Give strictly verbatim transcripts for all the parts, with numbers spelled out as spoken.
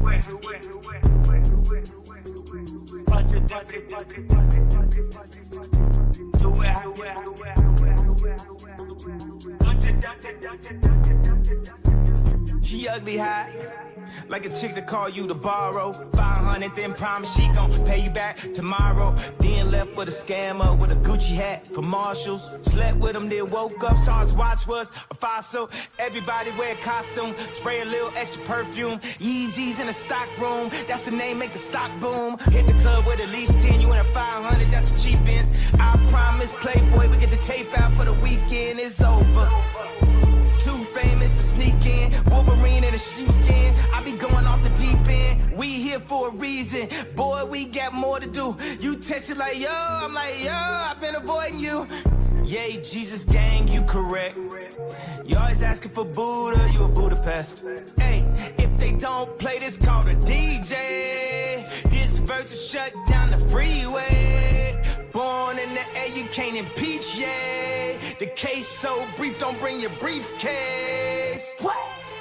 She ugly hot, like a chick to call you to borrow five hundred, then promise she gon' pay you back tomorrow. Then left with a scammer with a Gucci hat for Marshalls. Slept with him, then woke up, saw his watch was a fossil. Everybody wear a costume, spray a little extra perfume. Yeezys in the stock room, that's the name, make the stock boom. Hit the club with at least ten, you in a five hundred, that's the cheap ends. I promise, Playboy, we get the tape out for the weekend, it's over. Too famous to sneak in, Wolverine in a sheepskin. I be going off the deep end. We here for a reason, boy. We got more to do. You text it like yo, I'm like yo. I've been avoiding you. Yay, Jesus gang, you correct. You always asking for Buddha, you a Budapest. Hey, if they don't play this, call the D J. This verse shut down the freeway. Born in the air, you can't impeach, yeah. The case so brief, don't bring your briefcase. What?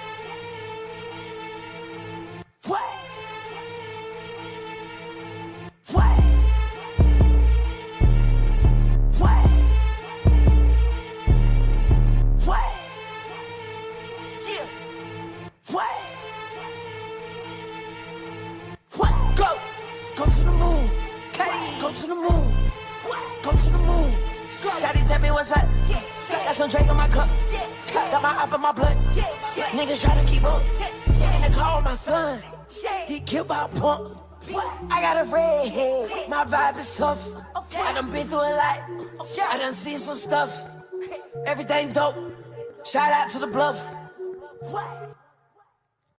What? What? What? What? Yeah. What? What? Go! Go to the moon. Hey. Go to the moon. Go to the moon. Shawty tell me what's up. Got some Drake in my cup. Got my up in my blood. Niggas try to keep up. In the car with my son. He killed by a pump. I got a red head. My vibe is tough. I done been through a lot. I done seen some stuff. Everything dope. Shout out to the bluff. What?